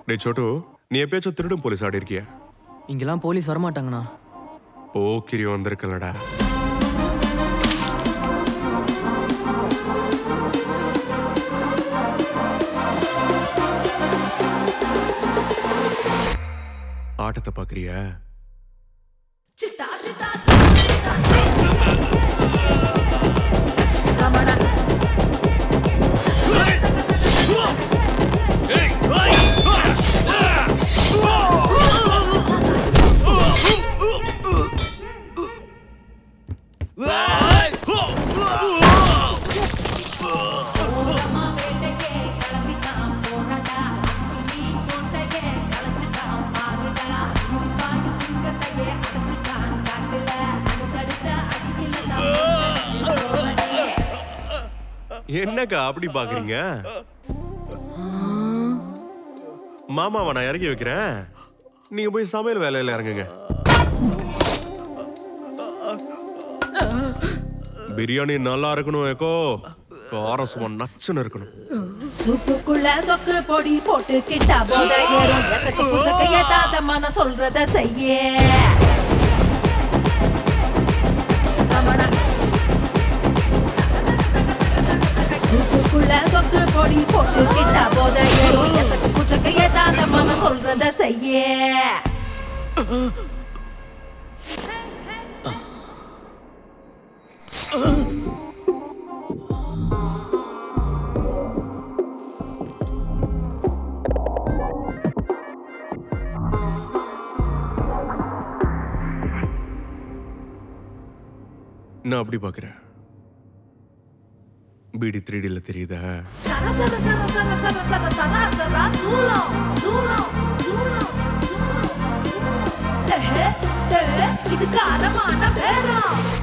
டே சோட்டு, நீ எப்பயாச்சும் திருடும் போலீஸ் ஆடி இருக்கியா? இங்கெல்லாம் போலீஸ் வரமாட்டாங்கண்ணா. போக்கிரி வந்திருக்கலடா. ஆட்டத்தை பாக்குறியா? என்னக்கா அப்படி பாக்குறீங்க? மாமாவை நான் இறக்கி வைக்கிறேன், நீங்க போய் சமையல் வேலையில இறங்குங்க. பிரியாணி நல்லா இருக்கணும், ஏக்கோ காரம் சும்மா நச்சுன்னு இருக்கணும். சூப்புக்குள்ள சொக்கு பொடி போட்டு கிட்டா போத ஏறும். எசக்கு புசக்க ஏதாத மன சொல்றத செய்ய. சூப்புக்குள்ள சொக்கு பொடி போட்டு கிட்டா போத ஏறும். எசக்கு புசக்க ஏதாத மன சொல்றத செய்ய. நான் அப்படி பாக்குறேன். பீடி 3Dல தெரியுதா? சர சர சர சர சர சர சர சர சூலம் சூலம் சூலம் சூலம். இது காரமான பேரம்.